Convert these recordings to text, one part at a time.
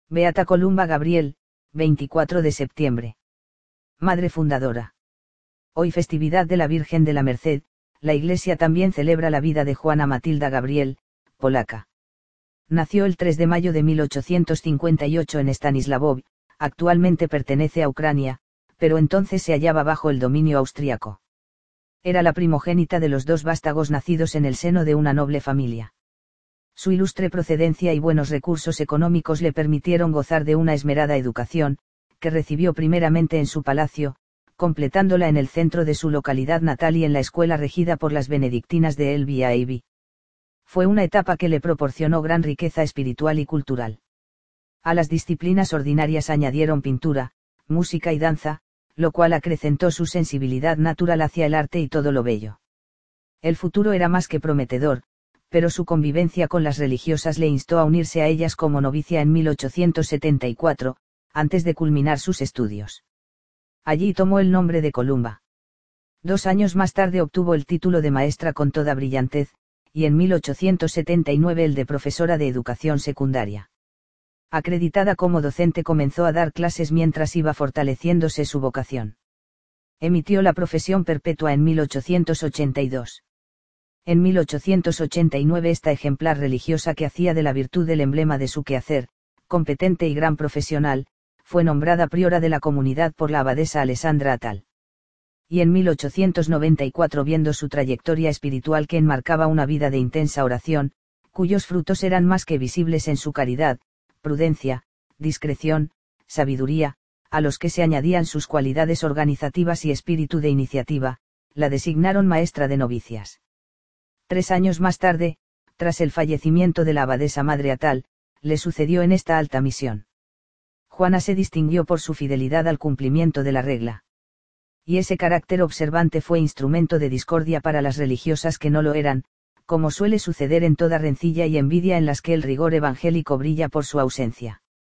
Beata Columba Gabriel, 24 de septiembre. Madre fundadora. Hoy festividad de la Virgen de la Merced, la Iglesia también celebra la vida de Juana Matilda Gabriel, polaca. Nació el 3 de mayo de 1858 en Stanislavov, actualmente pertenece a Ucrania, pero entonces se hallaba bajo el dominio austriaco. Era la primogénita de los dos vástagos nacidos en el seno de una noble familia. Su ilustre procedencia y buenos recursos económicos le permitieron gozar de una esmerada educación, que recibió primeramente en su palacio, completándola en el centro de su localidad natal y en la escuela regida por las benedictinas de Elviaevi. Fue una etapa que le proporcionó gran riqueza espiritual y cultural. A las disciplinas ordinarias añadieron pintura, música y danza, lo cual acrecentó su sensibilidad natural hacia el arte y todo lo bello. El futuro era más que prometedor, pero su convivencia con las religiosas le instó a unirse a ellas como novicia en 1874, antes de culminar sus estudios. Allí tomó el nombre de Columba. 2 años más tarde obtuvo el título de maestra con toda brillantez, y en 1879 el de profesora de educación secundaria. Acreditada como docente comenzó a dar clases mientras iba fortaleciéndose su vocación. Emitió la profesión perpetua en 1882. En 1889 esta ejemplar religiosa que hacía de la virtud el emblema de su quehacer, competente y gran profesional, fue nombrada priora de la comunidad por la abadesa Alessandra Attal. Y en 1894, viendo su trayectoria espiritual que enmarcaba una vida de intensa oración, cuyos frutos eran más que visibles en su caridad, prudencia, discreción, sabiduría, a los que se añadían sus cualidades organizativas y espíritu de iniciativa, la designaron maestra de novicias. 3 años más tarde, tras el fallecimiento de la abadesa Madre Attal, le sucedió en esta alta misión. Juana se distinguió por su fidelidad al cumplimiento de la regla. Y ese carácter observante fue instrumento de discordia para las religiosas que no lo eran, como suele suceder en toda rencilla y envidia en las que el rigor evangélico brilla por su ausencia.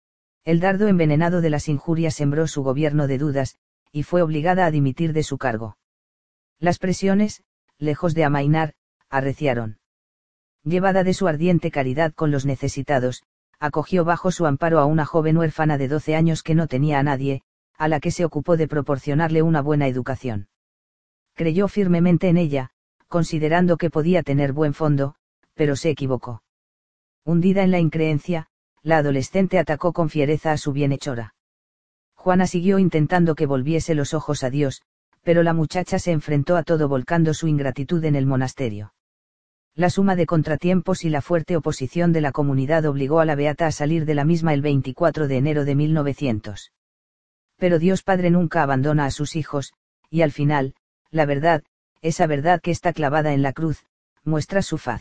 El dardo envenenado de las injurias sembró su gobierno de dudas, y fue obligada a dimitir de su cargo. Las presiones, lejos de amainar, arreciaron. Llevada de su ardiente caridad con los necesitados, acogió bajo su amparo a una joven huérfana de 12 años que no tenía a nadie, a la que se ocupó de proporcionarle una buena educación. Creyó firmemente en ella, considerando que podía tener buen fondo, pero se equivocó. Hundida en la increencia, la adolescente atacó con fiereza a su bienhechora. Juana siguió intentando que volviese los ojos a Dios, pero la muchacha se enfrentó a todo volcando su ingratitud en el monasterio. La suma de contratiempos y la fuerte oposición de la comunidad obligó a la beata a salir de la misma el 24 de enero de 1900. Pero Dios Padre nunca abandona a sus hijos, y al final, la verdad, esa verdad que está clavada en la cruz, muestra su faz.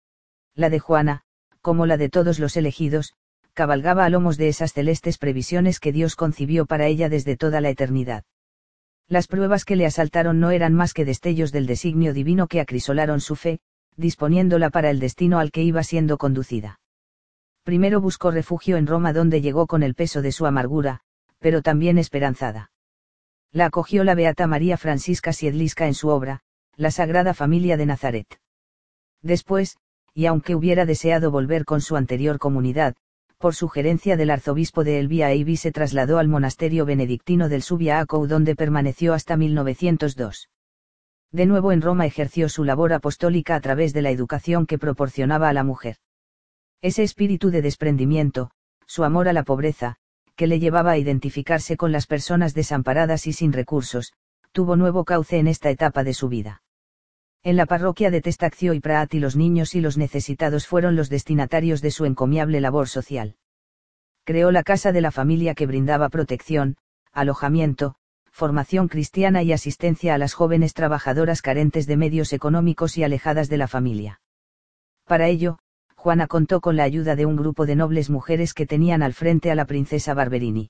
La de Juana, como la de todos los elegidos, cabalgaba a lomos de esas celestes previsiones que Dios concibió para ella desde toda la eternidad. Las pruebas que le asaltaron no eran más que destellos del designio divino que acrisolaron su fe, disponiéndola para el destino al que iba siendo conducida. Primero buscó refugio en Roma, donde llegó con el peso de su amargura, pero también esperanzada. La acogió la beata María Francisca Siedliska en su obra, La Sagrada Familia de Nazaret. Después, y aunque hubiera deseado volver con su anterior comunidad, por sugerencia del arzobispo de Elviaevi se trasladó al monasterio benedictino del Subiaco, donde permaneció hasta 1902. De nuevo en Roma ejerció su labor apostólica a través de la educación que proporcionaba a la mujer. Ese espíritu de desprendimiento, su amor a la pobreza, que le llevaba a identificarse con las personas desamparadas y sin recursos, tuvo nuevo cauce en esta etapa de su vida. En la parroquia de Testaccio y Praati los niños y los necesitados fueron los destinatarios de su encomiable labor social. Creó la Casa de la Familia, que brindaba protección, alojamiento, formación cristiana y asistencia a las jóvenes trabajadoras carentes de medios económicos y alejadas de la familia. Para ello, Juana contó con la ayuda de un grupo de nobles mujeres que tenían al frente a la princesa Barberini.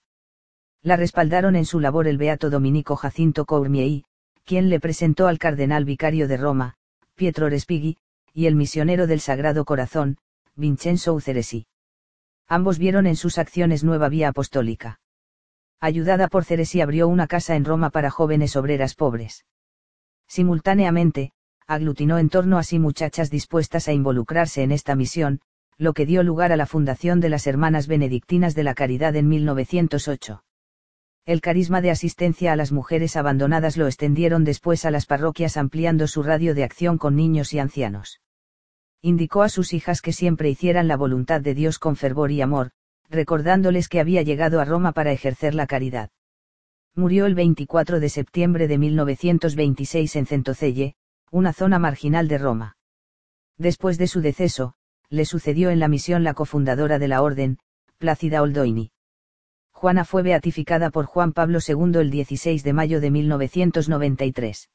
La respaldaron en su labor el beato dominico Jacinto Courmiei, quien le presentó al cardenal vicario de Roma, Pietro Respighi, y el misionero del Sagrado Corazón, Vincenzo Uceresi. Ambos vieron en sus acciones nueva vía apostólica. Ayudada por Ceresi abrió una casa en Roma para jóvenes obreras pobres. Simultáneamente, aglutinó en torno a sí muchachas dispuestas a involucrarse en esta misión, lo que dio lugar a la fundación de las Hermanas Benedictinas de la Caridad en 1908. El carisma de asistencia a las mujeres abandonadas lo extendieron después a las parroquias ampliando su radio de acción con niños y ancianos. Indicó a sus hijas que siempre hicieran la voluntad de Dios con fervor y amor, recordándoles que había llegado a Roma para ejercer la caridad. Murió el 24 de septiembre de 1926 en Centocelle, una zona marginal de Roma. Después de su deceso, le sucedió en la misión la cofundadora de la orden, Plácida Oldoini. Juana fue beatificada por Juan Pablo II el 16 de mayo de 1993.